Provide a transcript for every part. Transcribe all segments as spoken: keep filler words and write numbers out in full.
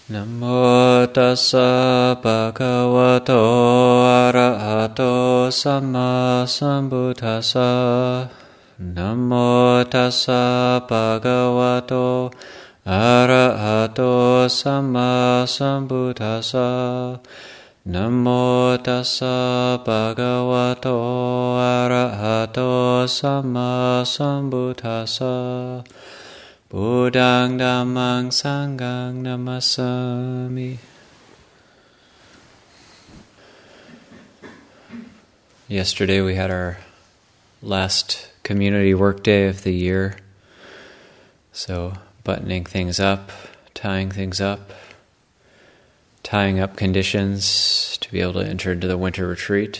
Namo tassa bhagavato arahato samma sambuddhassa. Namo tassa bhagavato arahato samma sambuddhassa. Namo tassa bhagavato arahato samma sambuddhassa. Buddhang Dhammang Sanghang Namasami. Yesterday we had our last community work day of the year. So buttoning things up, tying things up, tying up conditions to be able to enter into the winter retreat.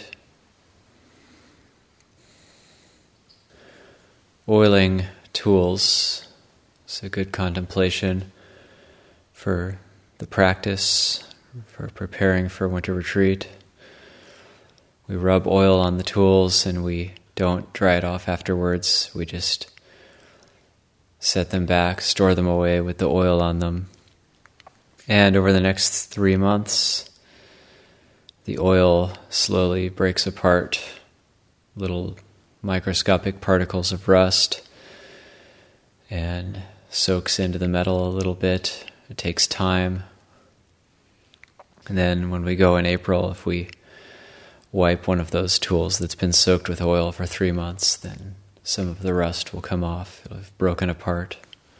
Oiling tools. It's a good contemplation for the practice, for preparing for winter retreat. We rub oil on the tools and we don't dry it off afterwards. We just set them back, store them away with the oil on them. And over the next three months, the oil slowly breaks apart, little microscopic particles of rust, and soaks into the metal a little bit. It takes time. And then when we go in April, if we wipe one of those tools that's been soaked with oil for three months, then some of the rust will come off. It'll have broken apart.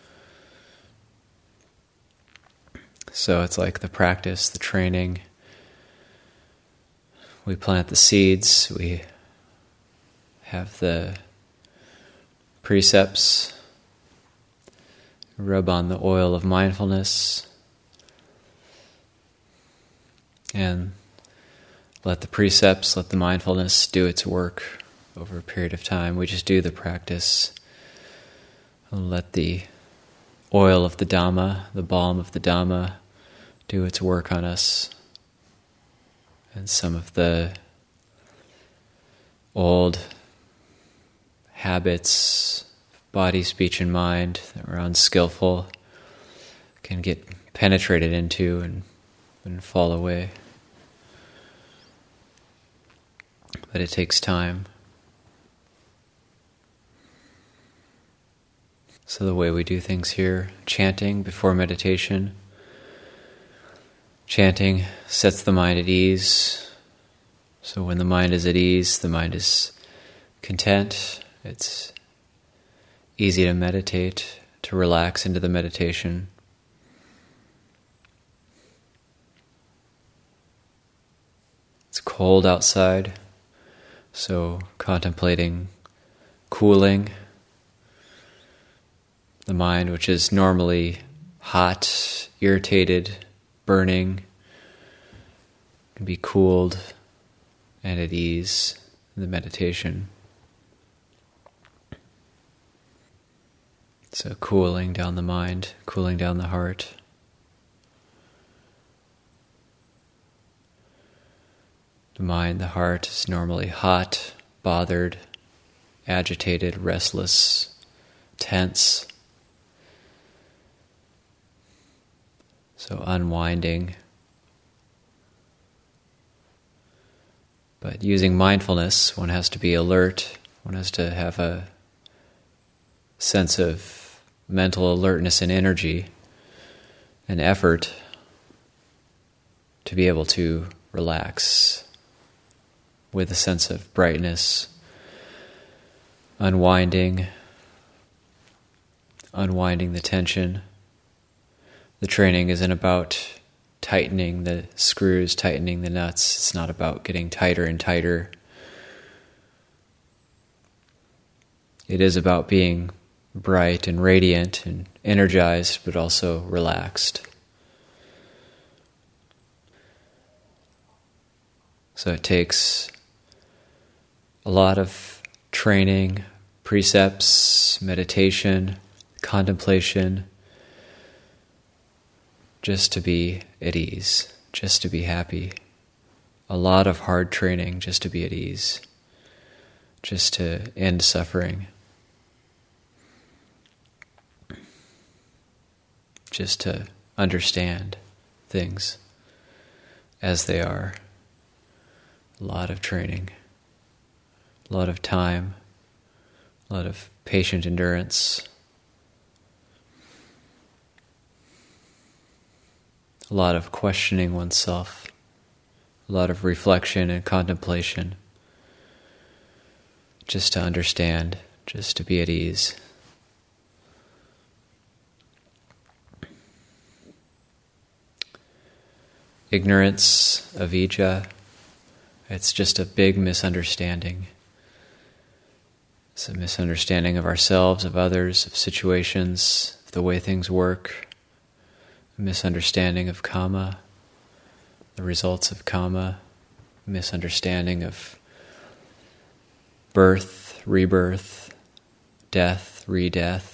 So it's like the practice, the training. We plant the seeds. We have the precepts. Rub on the oil of mindfulness and let the precepts, let the mindfulness do its work over a period of time. We just do the practice and let the oil of the Dhamma, the balm of the Dhamma, do its work on us. And some of the old habits, body, speech, and mind that were unskillful can get penetrated into and, and fall away. But it takes time. So the way we do things here, chanting before meditation. Chanting sets the mind at ease. So when the mind is at ease, the mind is content. It's easy to meditate, to relax into the meditation. It's cold outside, so contemplating cooling the mind, which is normally hot, irritated, burning, can be cooled and at ease in the meditation. So cooling down the mind, cooling down the heart. The mind, the heart is normally hot, bothered, agitated, restless, tense. So unwinding. But using mindfulness, one has to be alert. One has to have a sense of mental alertness and energy and effort to be able to relax with a sense of brightness, unwinding, unwinding the tension. The training isn't about tightening the screws, tightening the nuts. It's not about getting tighter and tighter. It is about being bright and radiant and energized, but also relaxed. So it takes a lot of training, precepts, meditation, contemplation, just to be at ease, just to be happy. A lot of hard training just to be at ease, just to end suffering. Just to understand things as they are. A lot of training, a lot of time, a lot of patient endurance, a lot of questioning oneself, a lot of reflection and contemplation, just to understand, just to be at ease. Ignorance, avijja, it's just a big misunderstanding. It's a misunderstanding of ourselves, of others, of situations, of the way things work. A misunderstanding of karma, the results of karma, a misunderstanding of birth, rebirth, death, re-death.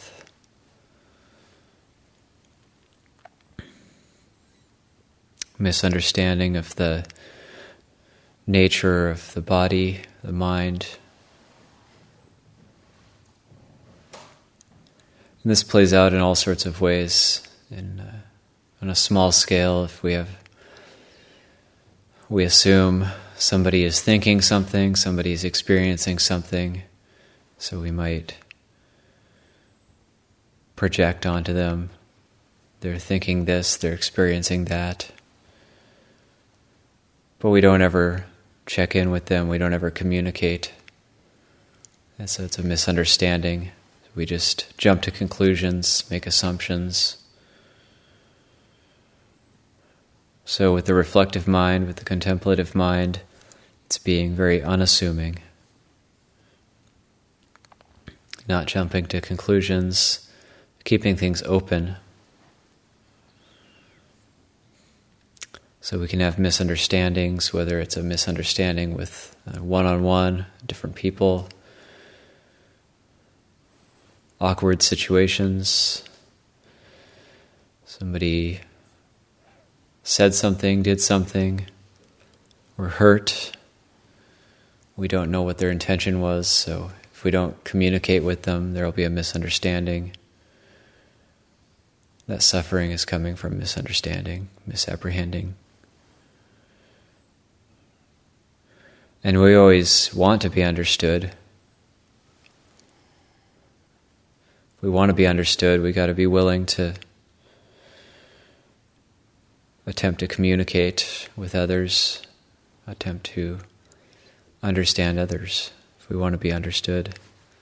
Misunderstanding of the nature of the body, the mind. And this plays out in all sorts of ways. In, uh, on a small scale, if we have, we assume somebody is thinking something, somebody is experiencing something, so we might project onto them. They're thinking this, they're experiencing that. But we don't ever check in with them, we don't ever communicate. And so it's a misunderstanding. We just jump to conclusions, make assumptions. So with the reflective mind, with the contemplative mind, it's being very unassuming. Not jumping to conclusions, keeping things open. So we can have misunderstandings, whether it's a misunderstanding with uh, one-on-one, different people, awkward situations. Somebody said something, did something, we're hurt. We don't know what their intention was, so if we don't communicate with them, there will be a misunderstanding. That suffering is coming from misunderstanding, misapprehending. And we always want to be understood. If we want to be understood, we got to be willing to attempt to communicate with others, attempt to understand others, if we want to be understood.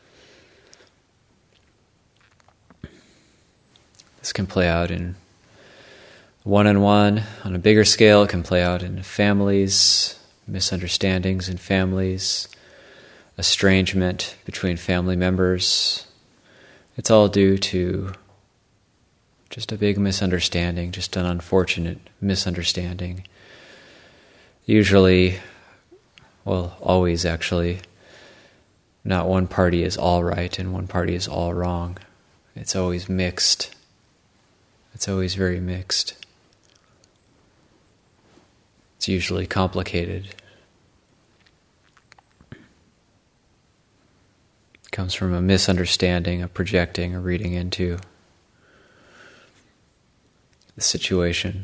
This can play out in one-on-one. On a bigger scale, it can play out in families, misunderstandings in families, estrangement between family members. It's all due to just a big misunderstanding, just an unfortunate misunderstanding. Usually, well, always actually, not one party is all right and one party is all wrong. It's always mixed. It's always very mixed. It's usually complicated. It comes from a misunderstanding, a projecting, a reading into the situation.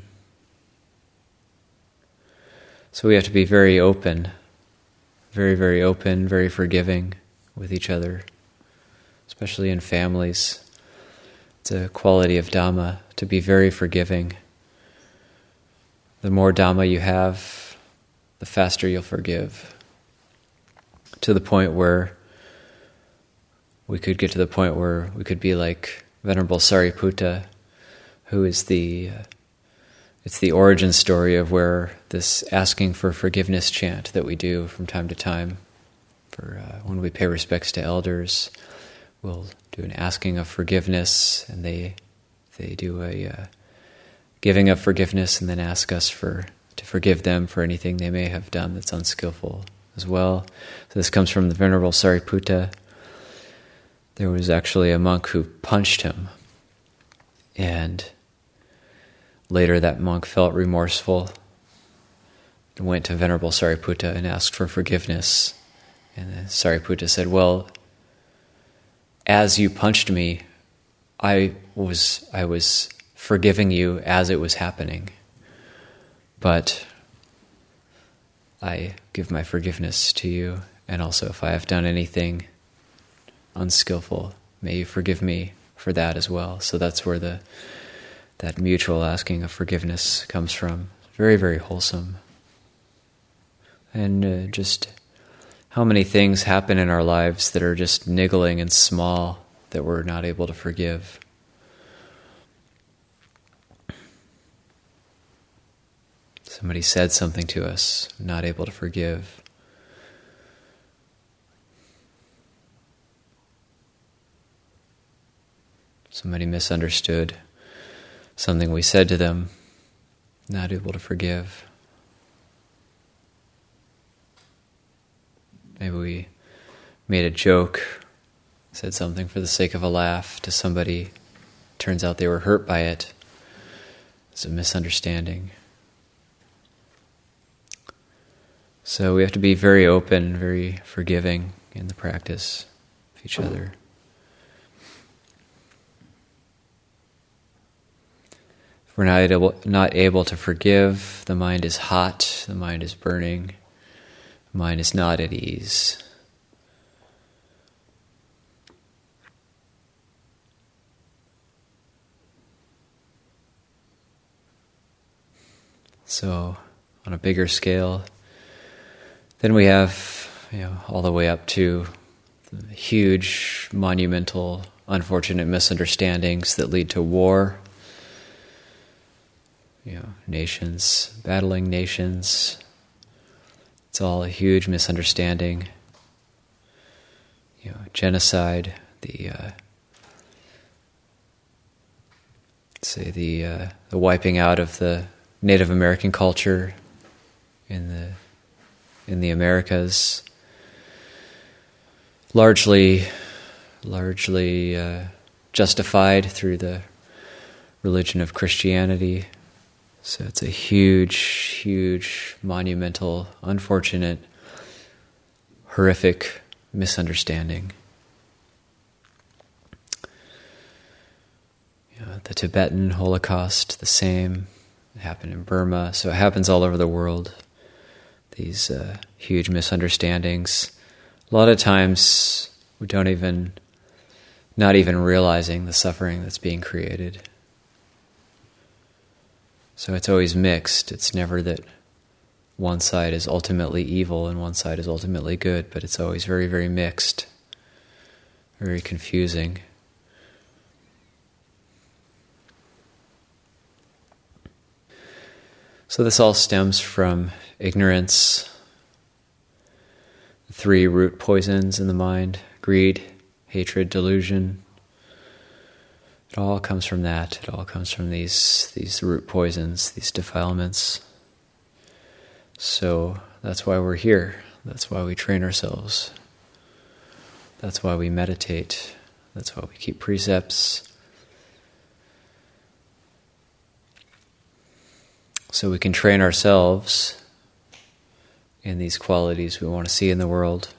So we have to be very open, very, very open, very forgiving with each other, especially in families. It's a quality of Dhamma to be very forgiving. The more Dhamma you have, the faster you'll forgive. To the point where we could get to the point where we could be like Venerable Sariputta, who is the, uh, it's the origin story of where this asking for forgiveness chant that we do from time to time, for uh, when we pay respects to elders, we'll do an asking of forgiveness, and they they do a uh, giving of forgiveness, and then ask us for to forgive them for anything they may have done that's unskillful as well. So this comes from the Venerable Sariputta. There was actually a monk who punched him, and later that monk felt remorseful and went to Venerable Sariputta and asked for forgiveness. And then Sariputta said, well, as you punched me, I was I was forgiving you as it was happening. but I give my forgiveness to you, and also if I have done anything unskillful, may you forgive me for that as well. So that's where the that mutual asking of forgiveness comes from. Very, very wholesome. And uh, just how many things happen in our lives that are just niggling and small that we're not able to forgive. Somebody said something to us, not able to forgive. Somebody misunderstood something we said to them, not able to forgive. Maybe we made a joke, said something for the sake of a laugh to somebody. Turns out they were hurt by it. It's a misunderstanding. So we have to be very open, very forgiving in the practice of each other. If we're not able, not able to forgive, the mind is hot, the mind is burning, the mind is not at ease. So, on a bigger scale, then we have, you know, all the way up to the huge, monumental, unfortunate misunderstandings that lead to war. You know, nations, battling nations. It's all a huge misunderstanding. You know, genocide, the uh, say the uh, the wiping out of the Native American culture in the in the Americas, largely largely uh, justified through the religion of Christianity. So it's a huge, huge, monumental, unfortunate, horrific misunderstanding. You know, the Tibetan Holocaust, the same. It happened in Burma, so it happens all over the world. These uh, huge misunderstandings. A lot of times we don't even, not even realizing the suffering that's being created. So it's always mixed. It's never that one side is ultimately evil and one side is ultimately good, but it's always very, very mixed, very confusing. So this all stems from ignorance, the three root poisons in the mind: greed, hatred, delusion. It all comes from that. It all comes from these these root poisons, these defilements. So that's why we're here. That's why we train ourselves. That's why we meditate. That's why we keep precepts. So we can train ourselves in these qualities we want to see in the world.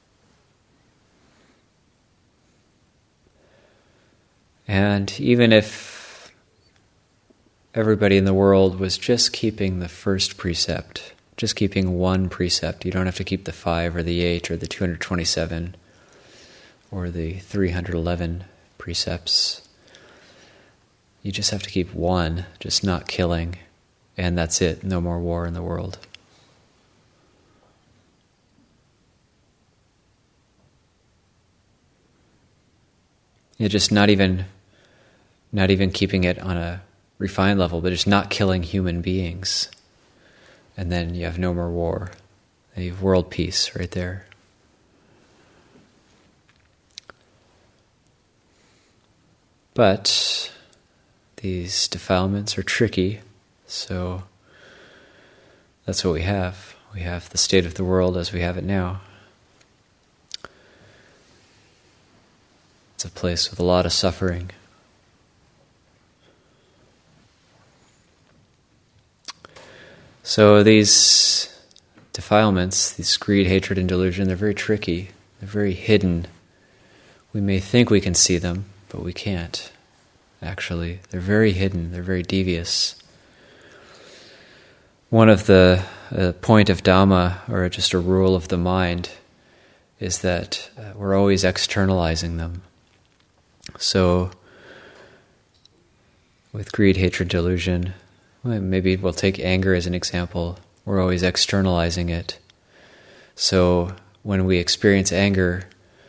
And even if everybody in the world was just keeping the first precept, just keeping one precept, you don't have to keep the five or the eight or the two hundred twenty-seven or the three hundred eleven precepts. You just have to keep one, just not killing, and that's it. No more war in the world. You're just not even, not even keeping it on a refined level, but just not killing human beings. And then you have no more war. And you have world peace right there. But these defilements are tricky, so that's what we have. We have the state of the world as we have it now. It's a place with a lot of suffering. So these defilements, these greed, hatred, and delusion, they're very tricky. They're very hidden. We may think we can see them, but we can't, actually. They're very hidden. They're very devious. one of the uh, point of Dhamma, or just a rule of the mind, is that uh, we're always externalizing them. So, with greed, hatred, delusion, well, maybe we'll take anger as an example. We're always externalizing it. So, when we experience anger,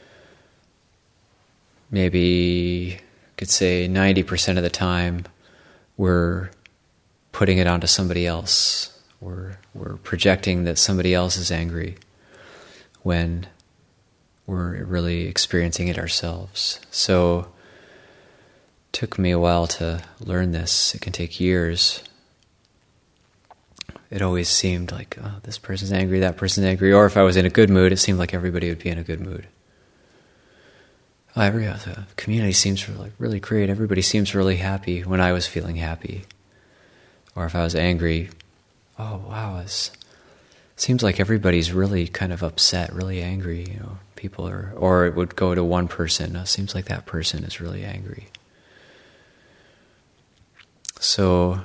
maybe you could say ninety percent of the time we're putting it onto somebody else. We're, we're projecting that somebody else is angry when we're really experiencing it ourselves. So it took me a while to learn this. It can take years. It always seemed like, oh, this person's angry, that person's angry. Or if I was in a good mood, it seemed like everybody would be in a good mood. Oh, every the community seems really, really great. Everybody seems really happy when I was feeling happy. Or if I was angry, oh wow, it seems like everybody's really kind of upset, really angry. You know, people are, or it would go to one person. It seems like that person is really angry. So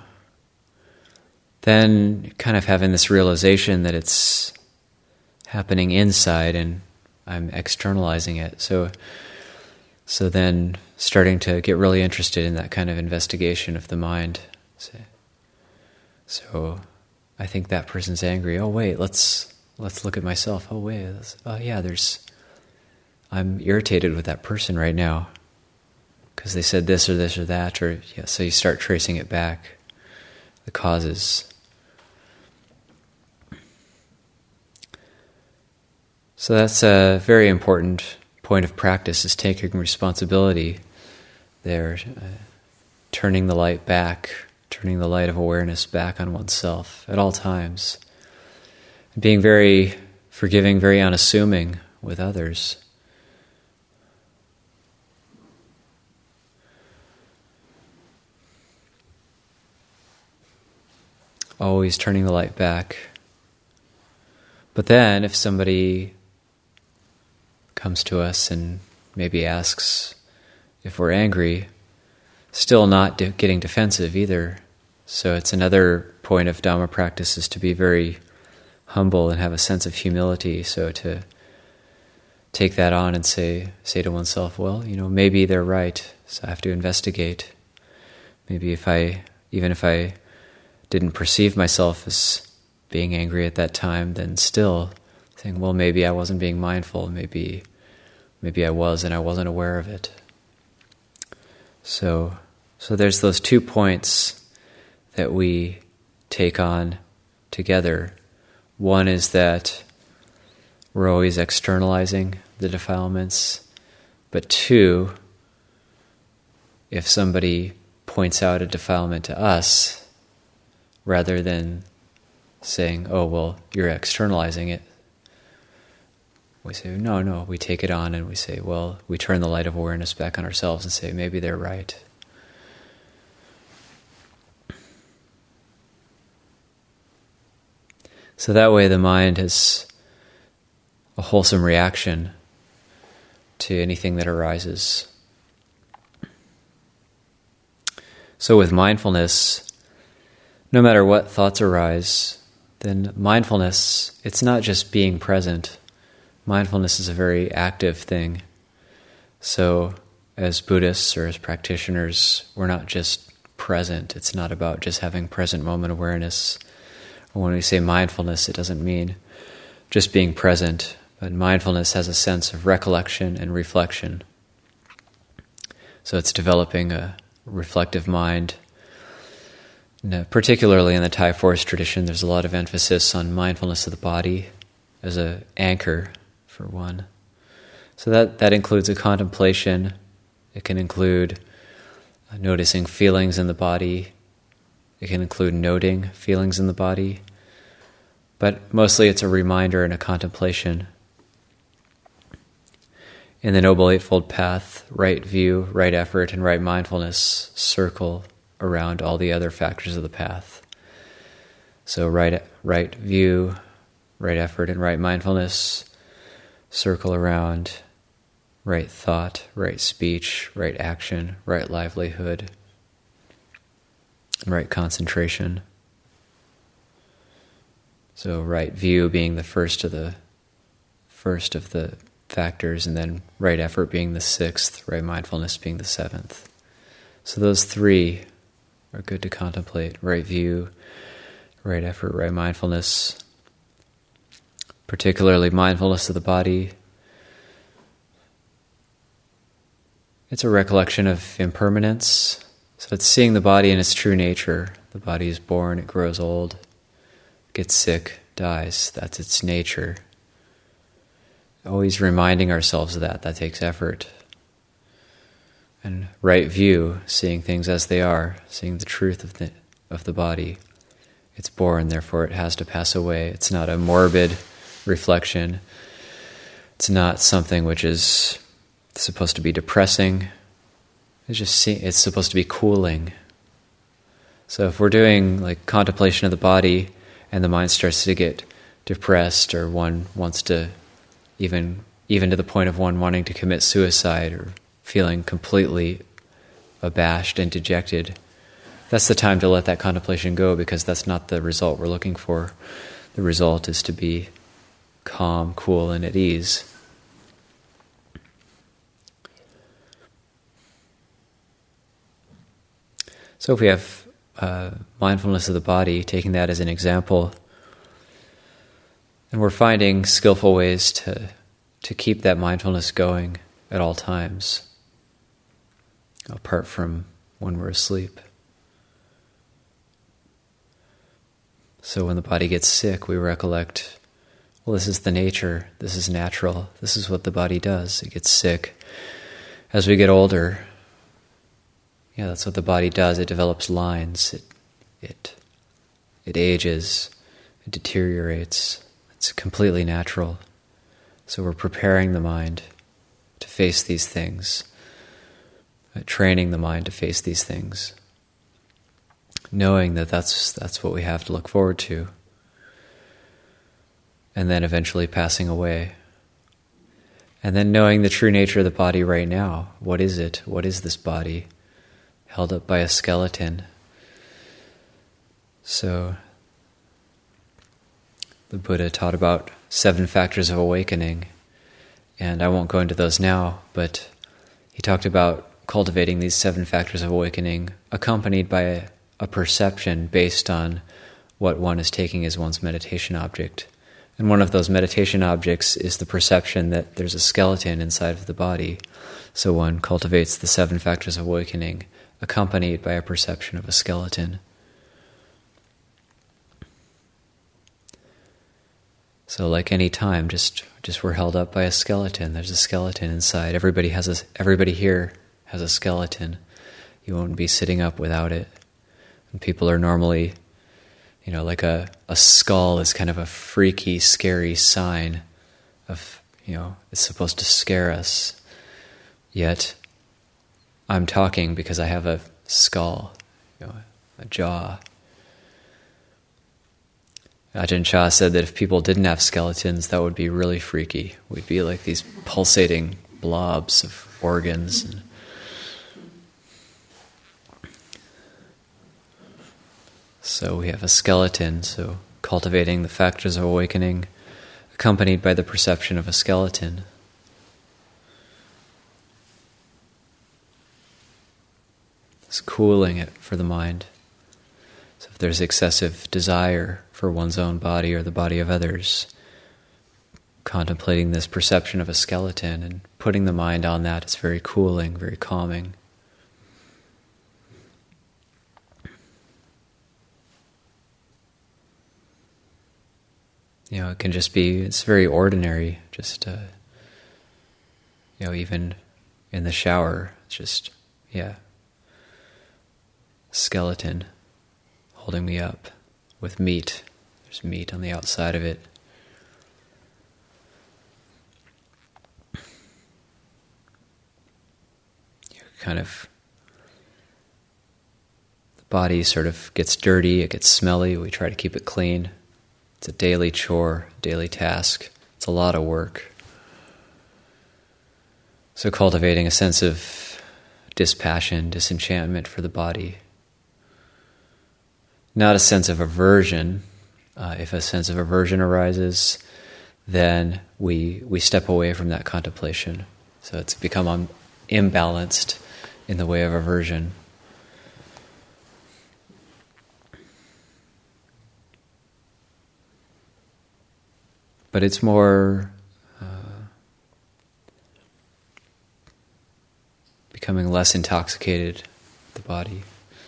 then, kind of having this realization that it's happening inside, and I'm externalizing it. So, so then, starting to get really interested in that kind of investigation of the mind. So, so I think that person's angry. Oh wait, let's let's look at myself. Oh wait, oh yeah, there's. I'm irritated with that person right now because they said this or this or that, or yeah. So you start tracing it back, the causes. So that's a very important point of practice, is taking responsibility there, uh, turning the light back, turning the light of awareness back on oneself at all times, being very forgiving, very unassuming with others. Always turning the light back. But then if somebody comes to us and maybe asks if we're angry, still not de- getting defensive either. So it's another point of Dhamma practice, is to be very humble and have a sense of humility. So to take that on and say say to oneself, well, you know, maybe they're right, so I have to investigate. Maybe if I, even if I didn't perceive myself as being angry at that time, then still saying, well, maybe I wasn't being mindful, maybe maybe I was and I wasn't aware of it. So so there's those two points that we take on together. One is that we're always externalizing the defilements, but two, if somebody points out a defilement to us, rather than saying, oh, well, you're externalizing it, we say, no, no, we take it on and we say, well, we turn the light of awareness back on ourselves and say, maybe they're right. So that way the mind has a wholesome reaction to anything that arises. So with mindfulness, no matter what thoughts arise, then mindfulness, it's not just being present. Mindfulness is a very active thing. So as Buddhists or as practitioners, we're not just present. It's not about just having present moment awareness. When we say mindfulness, it doesn't mean just being present, but mindfulness has a sense of recollection and reflection. So it's developing a reflective mind. And particularly in the Thai forest tradition, there's a lot of emphasis on mindfulness of the body as an anchor, for one. So that, that includes a contemplation. It can include noticing feelings in the body. It can include noting feelings in the body. But mostly it's a reminder and a contemplation. In the Noble Eightfold Path, right view, right effort, and right mindfulness circle around all the other factors of the path. So right, right view, right effort, and right mindfulness circle around right thought, right speech, right action, right livelihood, and right concentration. So right view being the first of the first of the factors, and then right effort being the sixth, right mindfulness being the seventh. So those three are good to contemplate: right view, right effort, right mindfulness. Particularly mindfulness of the body. It's a recollection of impermanence. So it's seeing the body in its true nature. The body is born, it grows old, gets sick, dies. That's its nature. Always reminding ourselves of that. That takes effort. And right view, seeing things as they are, seeing the truth of the of the body. It's born, therefore it has to pass away. It's not a morbid reflection. It's not something which is supposed to be depressing. It's just see, it's supposed to be cooling. So if we're doing like contemplation of the body and the mind starts to get depressed, or one wants to even even to the point of one wanting to commit suicide or feeling completely abashed and dejected, that's the time to let that contemplation go, because that's not the result we're looking for. The result is to be calm, cool, and at ease. So if we have uh, mindfulness of the body, taking that as an example, and we're finding skillful ways to to keep that mindfulness going at all times, apart from when we're asleep. So when the body gets sick, we recollect, well, this is the nature, this is natural, this is what the body does. It gets sick. As we get older, yeah, that's what the body does. It develops lines, it it it ages, it deteriorates. It's completely natural. So we're preparing the mind to face these things, uh, training the mind to face these things, knowing that that's that's what we have to look forward to, and then eventually passing away. And then knowing the true nature of the body right now. What is it? What is this body? Held up by a skeleton. So the Buddha taught about seven factors of awakening, and I won't go into those now, but he talked about cultivating these seven factors of awakening accompanied by a, a perception based on what one is taking as one's meditation object. And one of those meditation objects is the perception that there's a skeleton inside of the body. So one cultivates the seven factors of awakening accompanied by a perception of a skeleton. So like any time, just just we're held up by a skeleton. There's a skeleton inside. Everybody has a everybody here has a skeleton. You won't be sitting up without it. And people are normally, you know, like a, a skull is kind of a freaky, scary sign of, you know, it's supposed to scare us. Yet I'm talking because I have a skull, you know, a jaw. Ajahn Chah said that if people didn't have skeletons, that would be really freaky. We'd be like these pulsating blobs of organs. And so we have a skeleton, so cultivating the factors of awakening, accompanied by the perception of a skeleton. It's cooling it for the mind. So if there's excessive desire for one's own body or the body of others, contemplating this perception of a skeleton and putting the mind on that is very cooling, very calming. You know, it can just be, it's very ordinary, just, uh, you know, even in the shower, it's just, yeah, skeleton holding me up with meat. There's meat on the outside of it. You kind of, the body sort of gets dirty, it gets smelly, we try to keep it clean. It's a daily chore, daily task. It's a lot of work. So cultivating a sense of dispassion, disenchantment for the body. Not a sense of aversion, Uh, if a sense of aversion arises, then we we step away from that contemplation. So it's become um, imbalanced in the way of aversion. But it's more uh, becoming less intoxicated, the body.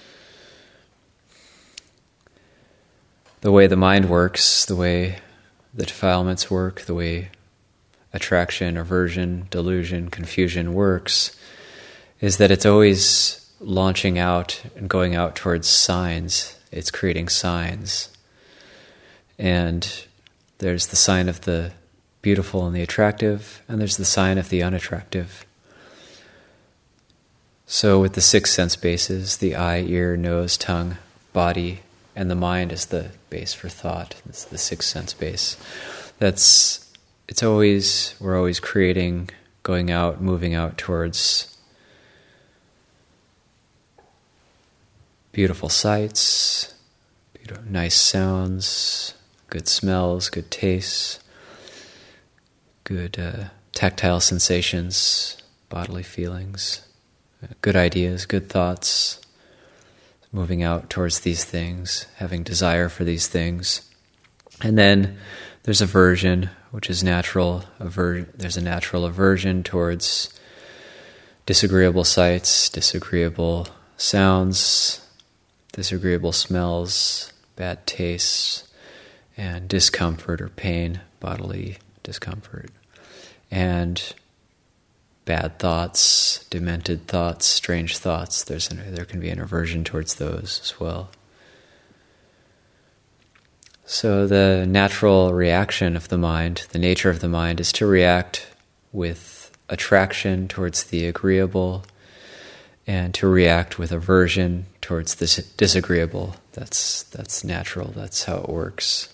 The way the mind works, the way the defilements work, the way attraction, aversion, delusion, confusion works, is that it's always launching out and going out towards signs. It's creating signs. And there's the sign of the beautiful and the attractive, and there's the sign of the unattractive. So with the six sense bases, the eye, ear, nose, tongue, body, and the mind is the base for thought. It's the sixth sense base. That's, it's always, we're always creating, going out, moving out towards beautiful sights, beautiful, nice sounds, good smells, good tastes, good uh, tactile sensations, bodily feelings, uh, good ideas, good thoughts, moving out towards these things, having desire for these things. And then there's aversion, which is natural. Aver- there's a natural aversion towards disagreeable sights, disagreeable sounds, disagreeable smells, bad tastes, and discomfort or pain, bodily discomfort, and bad thoughts, demented thoughts, strange thoughts. There's an, there can be an aversion towards those as well. So the natural reaction of the mind, the nature of the mind, is to react with attraction towards the agreeable and to react with aversion towards the disagreeable. That's that's natural. That's how it works.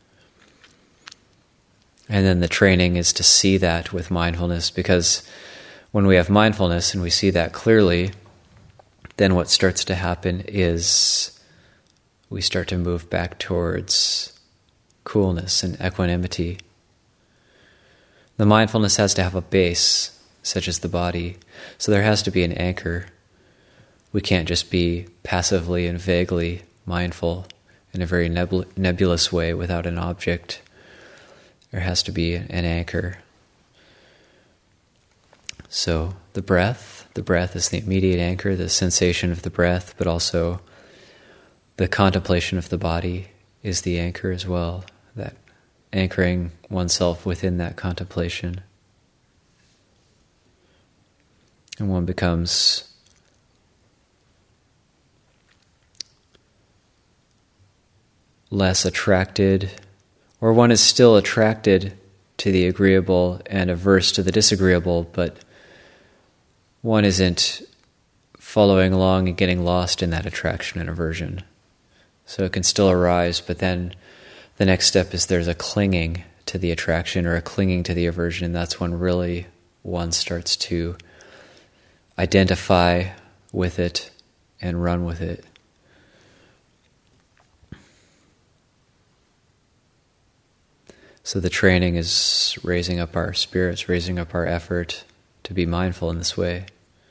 And then the training is to see that with mindfulness, because when we have mindfulness and we see that clearly, then what starts to happen is we start to move back towards coolness and equanimity. The mindfulness has to have a base, such as the body, so there has to be an anchor. We can't just be passively and vaguely mindful in a very nebul- nebulous way without an object. There has to be an anchor. So the breath, the breath is the immediate anchor, the sensation of the breath, but also the contemplation of the body is the anchor as well, that anchoring oneself within that contemplation. And one becomes less attracted, or one is still attracted to the agreeable and averse to the disagreeable, but one isn't following along and getting lost in that attraction and aversion. So it can still arise, but then the next step is there's a clinging to the attraction or a clinging to the aversion, and that's when really one starts to identify with it and run with it. So the training is raising up our spirits, raising up our effort to be mindful in this way.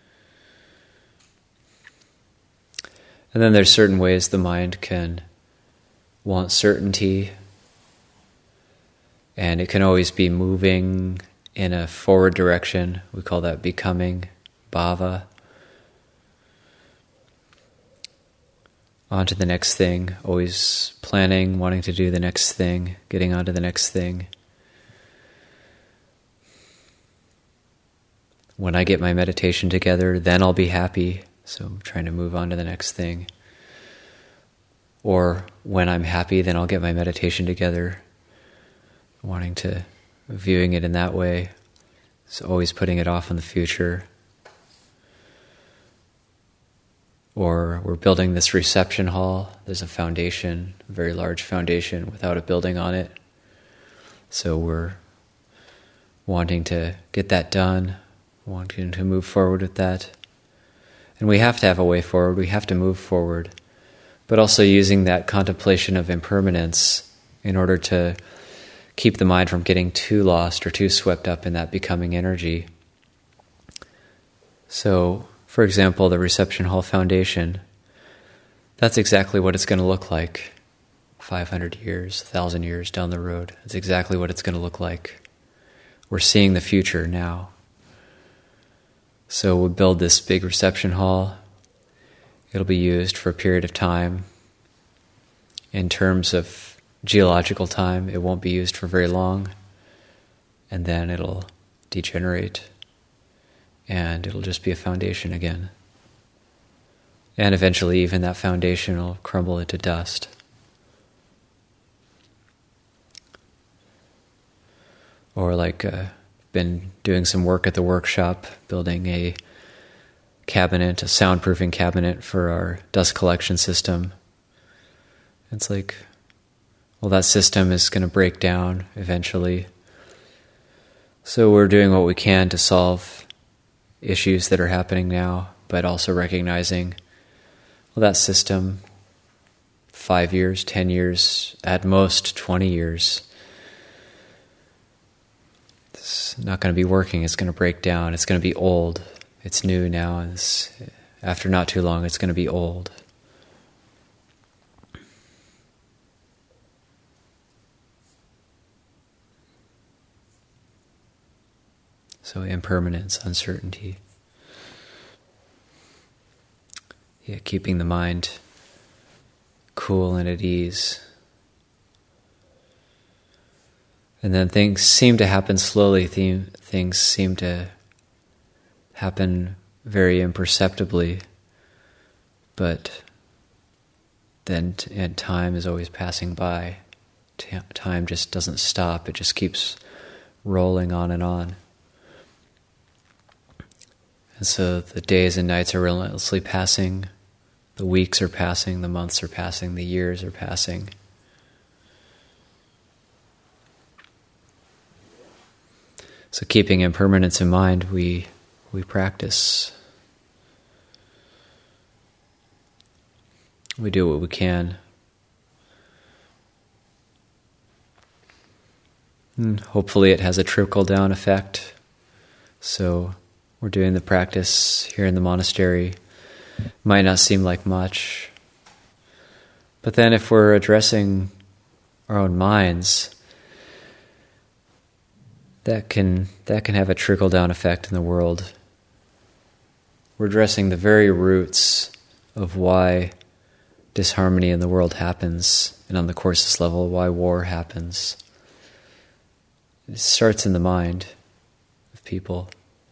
And then there's certain ways the mind can want certainty, and it can always be moving in a forward direction. We call that becoming, bhava. On to the next thing, always planning, wanting to do the next thing, getting on to the next thing. When I get my meditation together, then I'll be happy, so I'm trying to move on to the next thing. Or when I'm happy, then I'll get my meditation together, wanting to, viewing it in that way. So always putting it off in the future. Or we're building this reception hall. There's a foundation, a very large foundation without a building on it. So we're wanting to get that done, wanting to move forward with that. And we have to have a way forward. We have to move forward. But also using that contemplation of impermanence in order to keep the mind from getting too lost or too swept up in that becoming energy. So, for example, the Reception Hall Foundation, that's exactly what it's going to look like five hundred years, one thousand years down the road. That's exactly what it's going to look like. We're seeing the future now. So we'll build this big reception hall. It'll be used for a period of time. In terms of geological time, it won't be used for very long, and then it'll degenerate, and it'll just be a foundation again. And eventually even that foundation will crumble into dust. Or like, uh, been doing some work at the workshop, building a cabinet, a soundproofing cabinet for our dust collection system. It's like, well, that system is going to break down eventually. So we're doing what we can to solve issues that are happening now, but also recognizing, well, that system, five years, ten years, at most twenty years, it's not going to be working. It's going to break down. It's going to be old. It's new now. And it's, after not too long, it's going to be old. So impermanence, uncertainty. Yeah, keeping the mind cool and at ease. And then things seem to happen slowly. Things seem to happen very imperceptibly. But then t- and time is always passing by. T- time just doesn't stop. It just keeps rolling on and on. And so the days and nights are relentlessly passing. The weeks are passing. The months are passing. The years are passing. So keeping impermanence in mind, we we practice. We do what we can. And hopefully it has a trickle-down effect. So we're doing the practice here in the monastery. Might not seem like much. But then if we're addressing our own minds, that can that can have a trickle-down effect in the world. We're addressing the very roots of why disharmony in the world happens, and on the courses level, why war happens. It starts in the mind of people.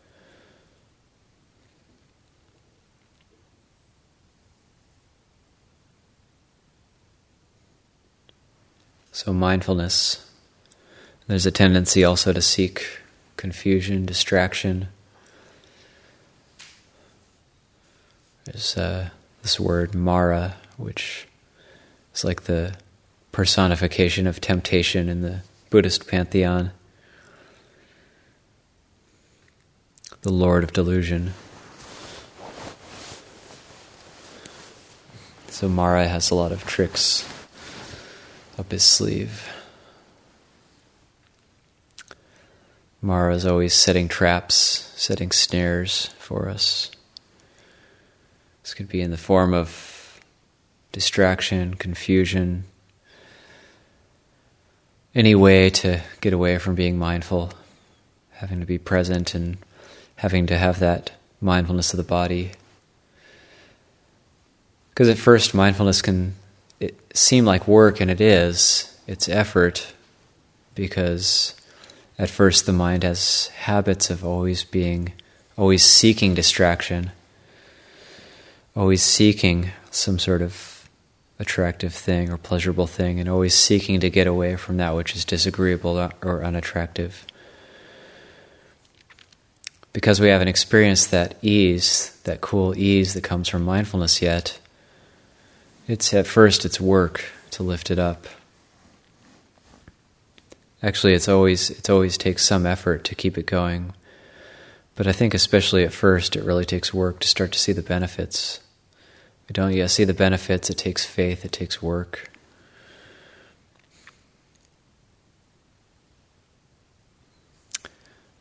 So mindfulness. There's a tendency also to seek confusion, distraction. There's uh, this word Mara, which is like the personification of temptation in the Buddhist pantheon. The Lord of Delusion. So Mara has a lot of tricks up his sleeve. Mara is always setting traps, setting snares for us. This could be in the form of distraction, confusion, any way to get away from being mindful, having to be present and having to have that mindfulness of the body. Because at first mindfulness can it seem like work, and it is. It's effort, because at first the mind has habits of always being, always seeking distraction, always seeking some sort of attractive thing or pleasurable thing, and always seeking to get away from that which is disagreeable or unattractive. Because we haven't experienced that ease, that cool ease that comes from mindfulness yet, it's at first it's work to lift it up. Actually, it's always it always takes some effort to keep it going. But I think especially at first, it really takes work to start to see the benefits. We don't yet see the benefits. It takes faith. It takes work.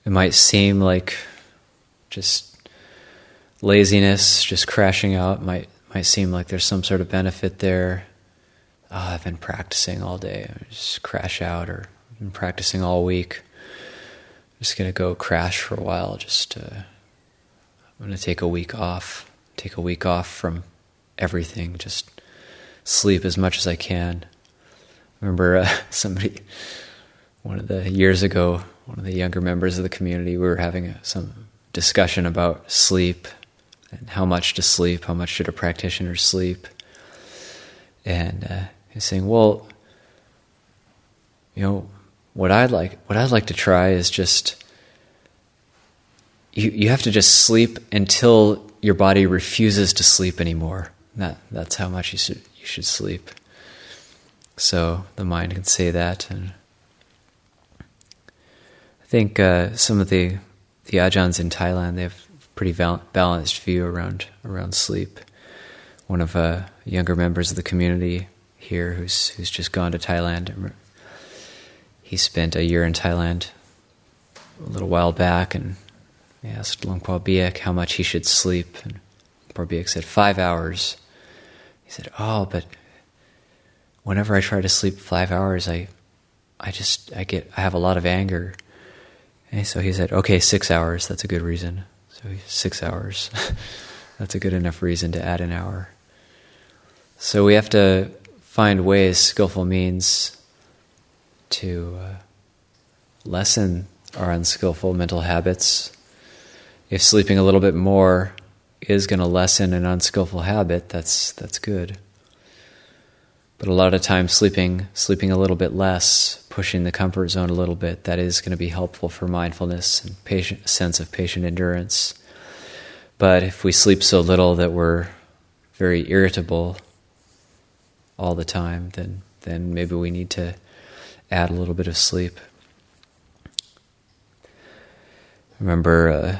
it might seem like just laziness, just crashing out. Might might seem like there's some sort of benefit there. Oh, I've been practicing all day. I just crash out, or I've been practicing all week. I'm just gonna go crash for a while. Just uh, I'm gonna take a week off. Take a week off from everything. Just sleep as much as I can. I remember uh, somebody, one of the years ago, one of the younger members of the community, we were having a, some discussion about sleep and how much to sleep, how much should a practitioner sleep. And uh, he's saying, well, you know, what I'd like, what I'd like to try is just, you you have to just sleep until your body refuses to sleep anymore. That that's how much you should you should sleep. So the mind can say that, and I think uh, some of the the Ajahns in Thailand, they have a pretty val- balanced view around around sleep. One of uh, younger members of the community here, who's who's just gone to Thailand, he spent a year in Thailand a little while back, and he asked Luang Por Biak how much he should sleep, and Por Biak said five hours. He said, "Oh, but whenever I try to sleep five hours, I, I just I get I have a lot of anger." And so he said, "Okay, six hours. That's a good reason." So six hours. That's a good enough reason to add an hour. So we have to find ways, skillful means, to uh, lessen our unskillful mental habits. If sleeping a little bit more is going to lessen an unskillful habit, that's that's good. But a lot of times sleeping sleeping a little bit less, pushing the comfort zone a little bit, that is going to be helpful for mindfulness and patient sense of patient endurance. But if we sleep so little that we're very irritable all the time, then then maybe we need to add a little bit of sleep. I remember uh,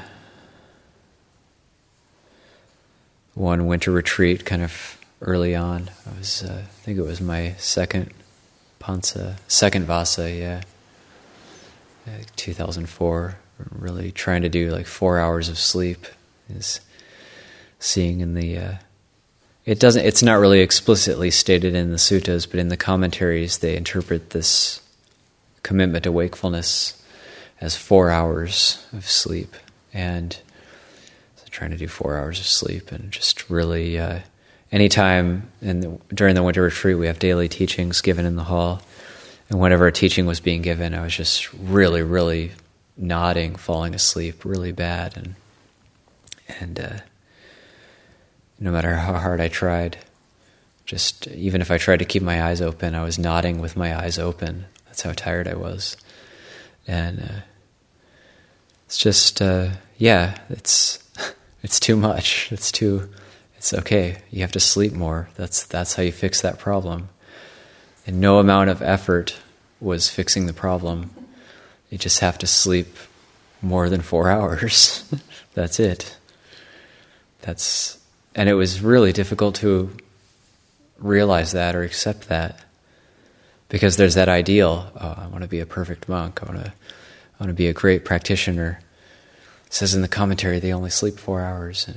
one winter retreat kind of early on. I was, uh, I think it was my second Pansa, second Vasa, yeah, like two thousand four. Really trying to do like four hours of sleep. Is seeing in the, uh, it doesn't, it's not really explicitly stated in the suttas, but in the commentaries they interpret this commitment to wakefulness as four hours of sleep. And so trying to do four hours of sleep, and just really, uh, anytime in the, during the winter retreat we have daily teachings given in the hall, and whenever a teaching was being given, I was just really, really nodding, falling asleep really bad, and and uh, no matter how hard I tried, just even if I tried to keep my eyes open, I was nodding with my eyes open. That's how tired I was. And uh, it's just, uh, yeah, it's it's too much. It's too, it's okay. You have to sleep more. That's that's how you fix that problem. And no amount of effort was fixing the problem. You just have to sleep more than four hours. That's it. That's, and it was really difficult to realize that or accept that, because there's that ideal. Oh, I want to be a perfect monk. I want to, I want to be a great practitioner. It says in the commentary they only sleep four hours,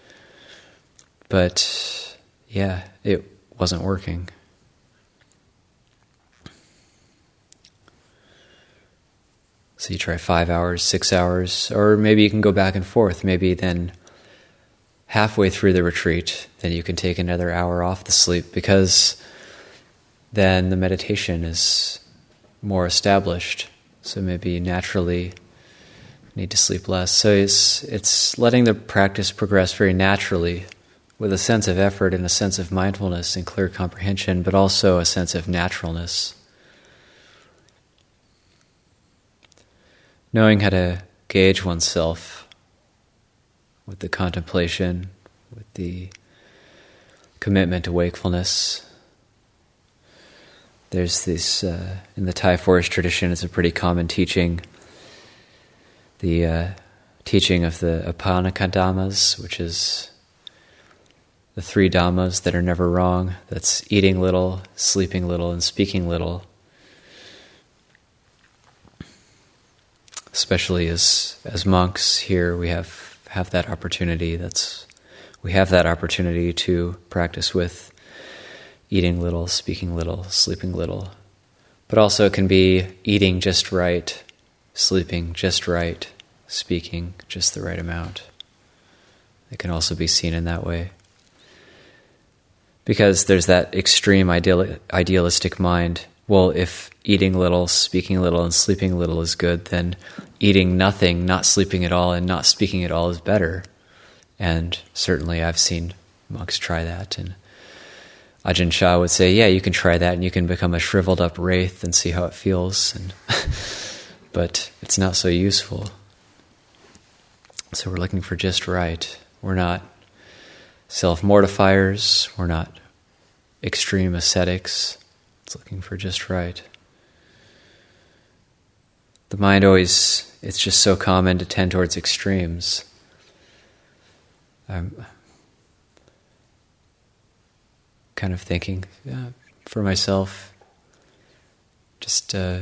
but yeah, it wasn't working. So you try five hours, six hours, or maybe you can go back and forth. Maybe then halfway through the retreat, then you can take another hour off the sleep, because then the meditation is more established. So maybe you naturally need to sleep less. So it's it's letting the practice progress very naturally, with a sense of effort and a sense of mindfulness and clear comprehension, but also a sense of naturalness. Knowing how to gauge oneself with the contemplation, with the commitment to wakefulness. There's this, uh, in the Thai forest tradition, it's a pretty common teaching, the uh, teaching of the Apanaka Dhammas, which is the three Dhammas that are never wrong. That's eating little, sleeping little, and speaking little. especially as as monks here, we have have that opportunity. That's we have that opportunity to practice with eating little, speaking little, sleeping little. But also it can be eating just right, sleeping just right, speaking just the right amount. It can also be seen in that way. Because there's that extreme ideal, idealistic mind. Well, if eating little, speaking little, and sleeping little is good, then eating nothing, not sleeping at all, and not speaking at all is better. And certainly I've seen monks try that. And Ajahn Chah would say, yeah, you can try that, and you can become a shriveled up wraith and see how it feels. And but it's not so useful. So we're looking for just right. We're not self-mortifiers. We're not extreme ascetics. It's looking for just right. The mind always, it's just so common to tend towards extremes. I'm kind of thinking, yeah, for myself, just uh,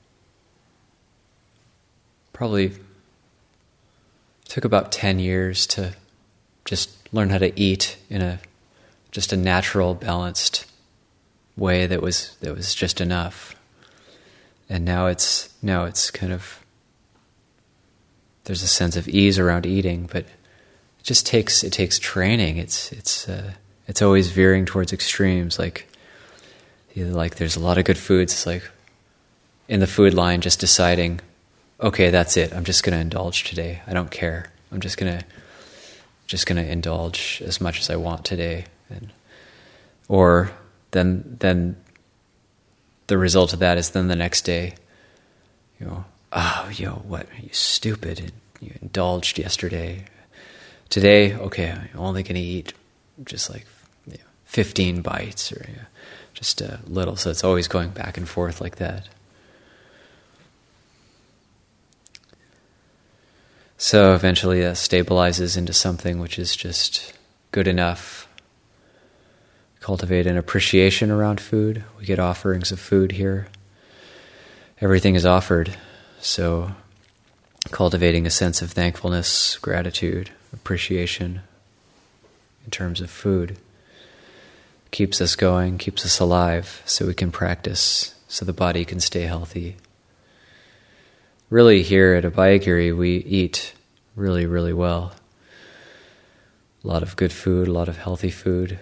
probably took about ten years to just learn how to eat in a just a natural, balanced way that was that was just enough. And now it's now it's kind of there's a sense of ease around eating, but it just takes it takes training. It's it's uh, it's always veering towards extremes. Like either like there's a lot of good foods. It's like in the food line, just deciding, okay, that's it. I'm just going to indulge today. I don't care. I'm just gonna just gonna indulge as much as I want today. And or then then the result of that is then the next day, you know, oh, you know, what, you stupid, you indulged yesterday. Today, okay, I'm only going to eat just like you know, fifteen bites or you know, just a little. So it's always going back and forth like that. So eventually that stabilizes into something which is just good enough. Cultivate an appreciation around food. We get offerings of food here. Everything is offered. So cultivating a sense of thankfulness, gratitude, appreciation in terms of food keeps us going, keeps us alive, so we can practice, so the body can stay healthy. Really here at Abhayagiri, we eat really, really well. A lot of good food, a lot of healthy food.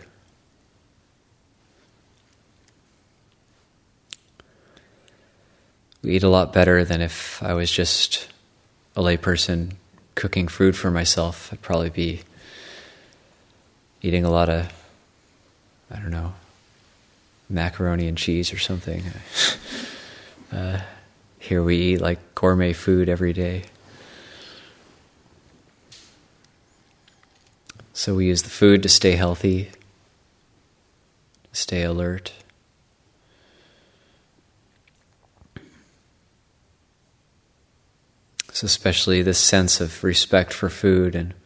We eat a lot better than if I was just a layperson cooking food for myself. I'd probably be eating a lot of, I don't know, macaroni and cheese or something. uh, here we eat like gourmet food every day. So we use the food to stay healthy, to stay alert. So especially this sense of respect for food and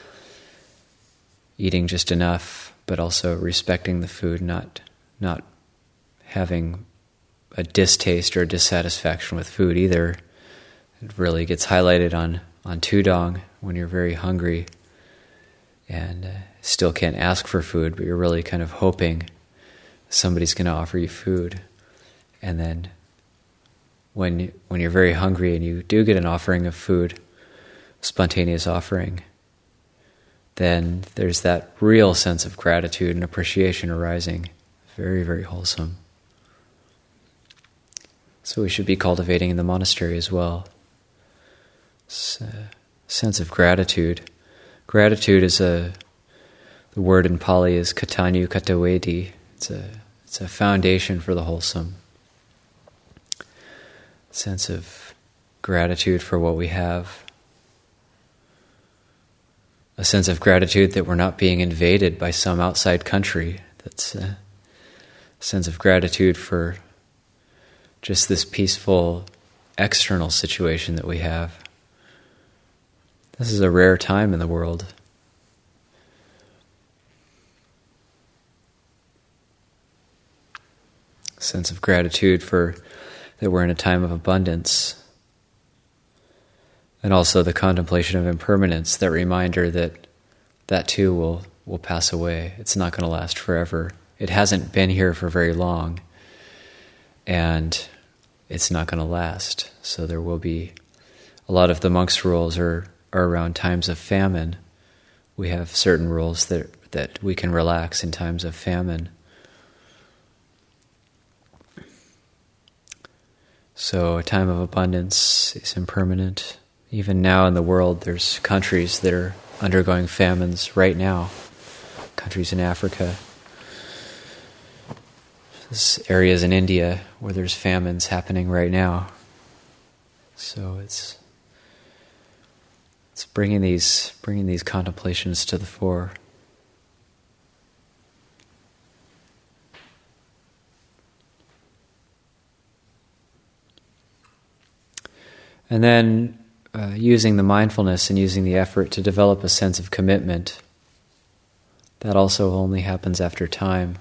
eating just enough, but also respecting the food, not not having a distaste or dissatisfaction with food either. It really gets highlighted on, on Tudong when you're very hungry and uh, still can't ask for food, but you're really kind of hoping somebody's going to offer you food. And then when when you're very hungry and you do get an offering of food, spontaneous offering, then there's that real sense of gratitude and appreciation arising. Very, very wholesome. So we should be cultivating in the monastery as well. It's a sense of gratitude. Gratitude is a, the word in Pali is katanyu katawedi. It's a, it's a foundation for the wholesome. Sense of gratitude for what we have. A sense of gratitude that we're not being invaded by some outside country. That's a sense of gratitude for just this peaceful external situation that we have. This is a rare time in the world. Sense of gratitude for that we're in a time of abundance. And also the contemplation of impermanence, that reminder that that too will, will pass away. It's not going to last forever. It hasn't been here for very long, and it's not going to last. So there will be, a lot of the monks' rules are, are around times of famine. We have certain rules that, that we can relax in times of famine. So a time of abundance is impermanent. Even now in the world, there's countries that are undergoing famines right now. Countries in Africa. There's areas in India where there's famines happening right now. So it's it's bringing these bringing these contemplations to the fore. And then uh, using the mindfulness and using the effort to develop a sense of commitment. That also only happens after time.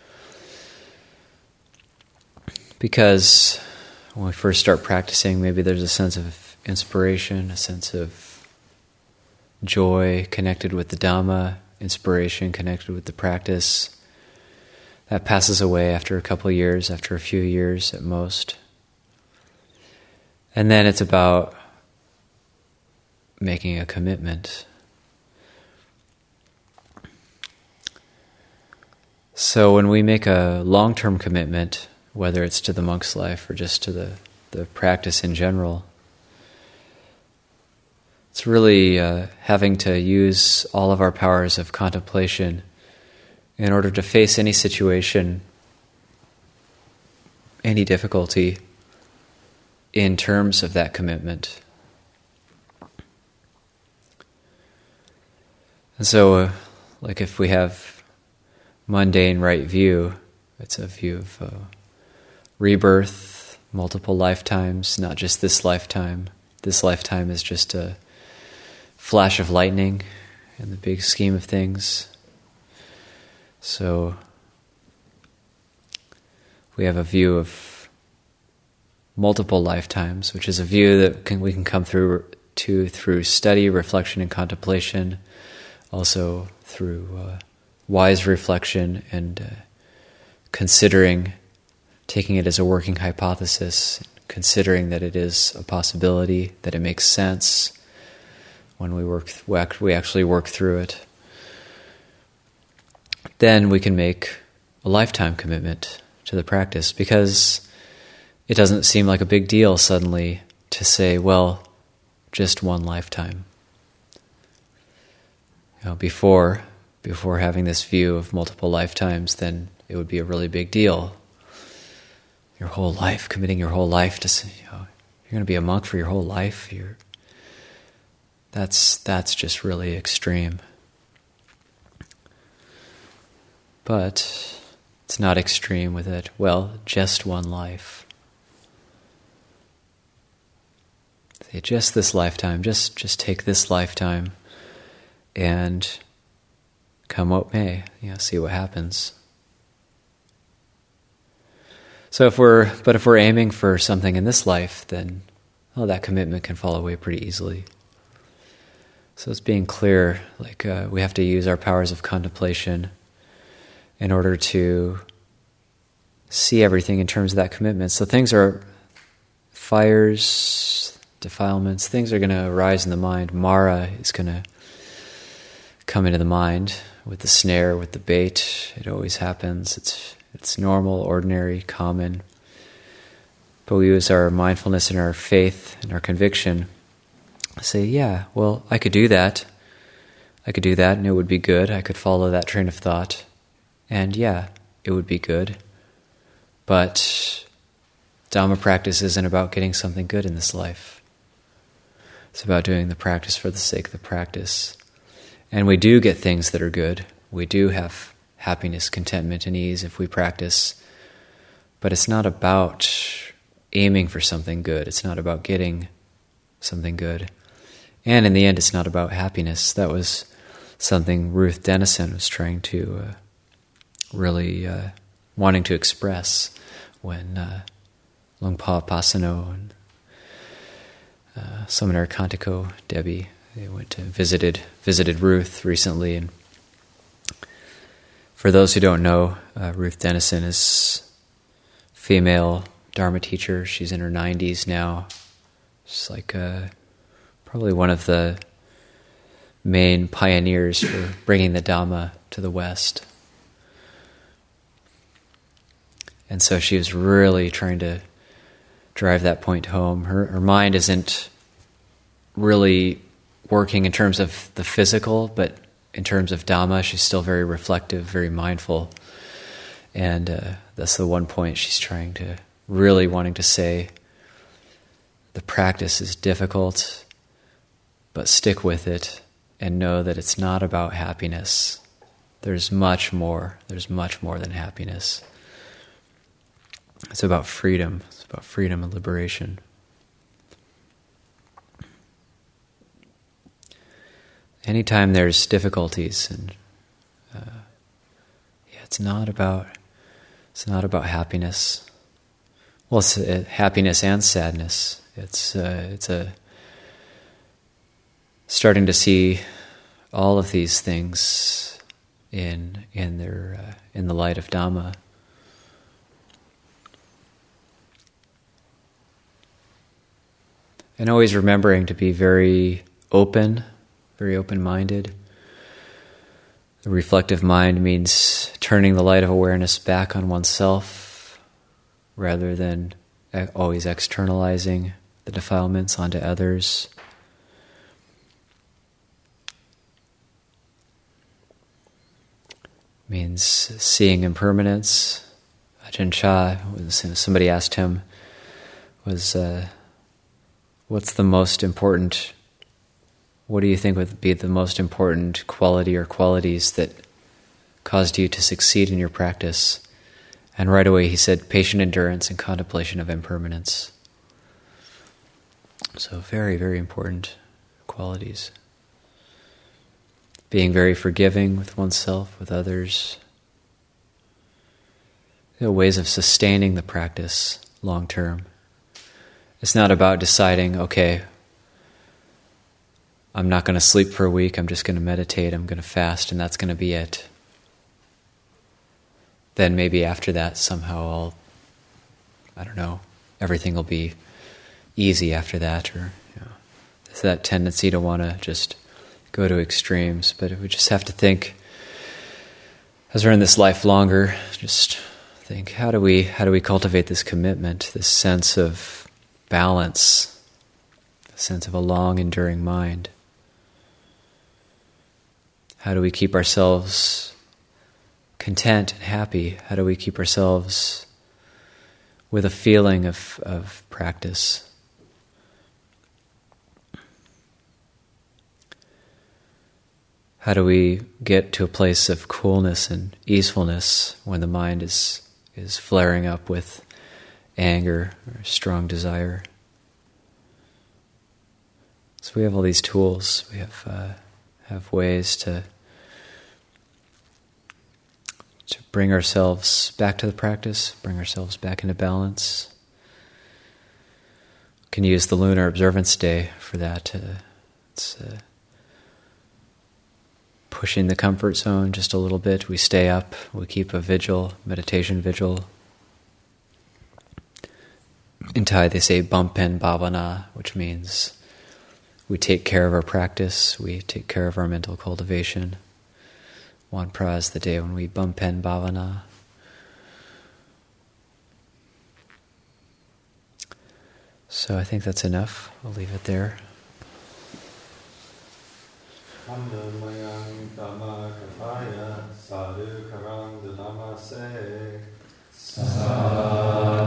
Because when we first start practicing, maybe there's a sense of inspiration, a sense of joy connected with the Dhamma, inspiration connected with the practice. That passes away after a couple of years, after a few years at most. And then it's about making a commitment. So when we make a long-term commitment, whether it's to the monk's life or just to the, the practice in general, it's really uh, having to use all of our powers of contemplation in order to face any situation, any difficulty, in terms of that commitment. And so, uh, like if we have mundane right view, it's a view of uh, rebirth, multiple lifetimes, not just this lifetime. This lifetime is just a flash of lightning in the big scheme of things. So we have a view of multiple lifetimes, which is a view that can, we can come through to through study, reflection, and contemplation, also through uh, wise reflection and uh, considering, taking it as a working hypothesis, considering that it is a possibility, that it makes sense when we work, we actually work through it. Then we can make a lifetime commitment to the practice, because it doesn't seem like a big deal suddenly to say, well, just one lifetime. You know, before, before having this view of multiple lifetimes, then it would be a really big deal. Your whole life, committing your whole life to, you know, you're going to be a monk for your whole life. You're, that's that's just really extreme. But it's not extreme with it. Well, just one life. Say, just this lifetime. Just just take this lifetime, and come what may, you know, see what happens. So if we're, but if we're aiming for something in this life, then oh, that commitment can fall away pretty easily. So it's being clear, like uh, we have to use our powers of contemplation in order to see everything in terms of that commitment. So things are, fires, defilements, things are going to arise in the mind. Mara is going to come into the mind with the snare, with the bait. It always happens. It's it's normal, ordinary, common. But we use our mindfulness and our faith and our conviction to say, yeah, well, I could do that. I could do that and it would be good. I could follow that train of thought. And yeah, it would be good. But Dhamma practice isn't about getting something good in this life. It's about doing the practice for the sake of the practice. And we do get things that are good. We do have happiness, contentment, and ease if we practice. But it's not about aiming for something good. It's not about getting something good. And in the end, it's not about happiness. That was something Ruth Denison was trying to uh, really uh, wanting to express when uh, Lungpa Pasano and uh, Seminar Kantico, Debbie. They went to visited visited Ruth recently, and for those who don't know, uh, Ruth Dennison is a female Dharma teacher. She's in her nineties now. She's like uh, probably one of the main pioneers for bringing the Dhamma to the West. And so she was really trying to drive that point home. Her, her mind isn't really working in terms of the physical, but in terms of Dhamma, she's still very reflective, very mindful. And uh, that's the one point she's trying to, really wanting to say, the practice is difficult, but stick with it and know that it's not about happiness. There's much more. There's much more than happiness. It's about freedom. It's about freedom and liberation. Anytime there's difficulties, and uh, yeah, it's not about it's not about happiness. Well, it's uh, happiness and sadness. It's uh, it's a starting to see all of these things in in their uh, in the light of Dhamma. And always remembering to be very open, very open-minded. The reflective mind means turning the light of awareness back on oneself rather than always externalizing the defilements onto others. Means seeing impermanence. Ajahn Chah, somebody asked him, was... Uh, What's the most important, what do you think would be the most important quality or qualities that caused you to succeed in your practice? And right away he said, patient endurance and contemplation of impermanence. So very, very important qualities. Being very forgiving with oneself, with others. You know, ways of sustaining the practice long term. It's not about deciding, okay, I'm not going to sleep for a week, I'm just going to meditate, I'm going to fast, and that's going to be it. Then maybe after that somehow I'll, I don't know, everything will be easy after that. Or you know, there's that tendency to want to just go to extremes. But we just have to think, as we're in this life longer, just think, how do we how do we cultivate this commitment, this sense of balance, a sense of a long, enduring mind? How do we keep ourselves content and happy? How do we keep ourselves with a feeling of, of practice? How do we get to a place of coolness and easefulness when the mind is is flaring up with anger or strong desire? So we have all these tools. We have uh, have ways to to bring ourselves back to the practice, bring ourselves back into balance. We can use the Lunar Observance Day for that. Uh, it's uh, pushing the comfort zone just a little bit. We stay up. We keep a vigil, meditation vigil. In Thai they say Bampen Bhavana, which means we take care of our practice, we take care of our mental cultivation. Wan Pra is the day when we Bampen Bhavana. So I think that's enough. I'll leave it there. Sadhu